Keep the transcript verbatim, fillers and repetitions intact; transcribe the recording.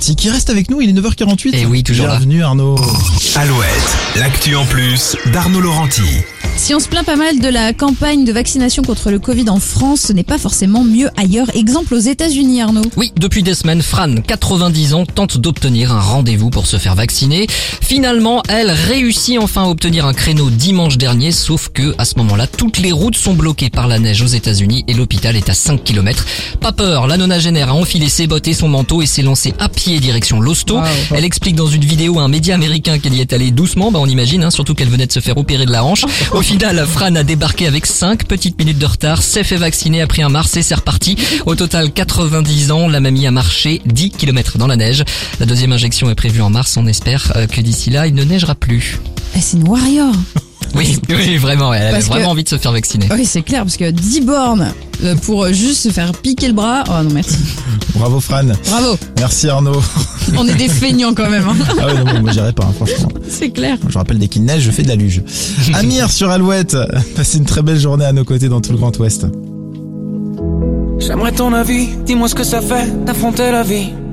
Laurenti qui reste avec nous, il est neuf heures quarante-huit. Et oui, toujours là. Bienvenue Arnaud. Alouette, l'actu en plus d'Arnaud Laurenti. Si on se plaint pas mal de la campagne de vaccination contre le Covid en France, ce n'est pas forcément mieux ailleurs. Exemple aux États-Unis, Arnaud. Oui, depuis des semaines, Fran, quatre-vingt-dix ans, tente d'obtenir un rendez-vous pour se faire vacciner. Finalement, elle réussit enfin à obtenir un créneau dimanche dernier, sauf que à ce moment-là, toutes les routes sont bloquées par la neige aux États-Unis et l'hôpital est à cinq kilomètres. Pas peur, la nonagénaire a enfilé ses bottes et son manteau et s'est lancée à pied direction l'hosto. Wow. Elle explique dans une vidéo à un média américain qu'elle y est allée doucement, bah on imagine, hein, surtout qu'elle venait de se faire opérer de la hanche. Au final, Fran a débarqué avec cinq petites minutes de retard, s'est fait vacciner, a pris un Mars et c'est reparti. Au total, quatre-vingt-dix ans, la mamie a marché dix kilomètres dans la neige. La deuxième injection est prévue en mars, on espère que d'ici là, il ne neigera plus. Eh, c'est une warrior. Oui, oui, vraiment, elle Parce avait vraiment que... envie de se faire vacciner. Oui, c'est clair, parce que dix bornes pour juste se faire piquer le bras. Oh non, merci. Bravo Fran. Bravo. Merci Arnaud. On est des feignants quand même. Hein. Ah ouais, non, moi j'irai pas, hein, franchement. C'est clair. Je rappelle, dès qu'il neige, je fais de la luge. Amir sur Alouette. Passez une très belle journée à nos côtés dans tout le Grand Ouest. J'aimerais ton avis, dis-moi ce que ça fait d'affronter la vie.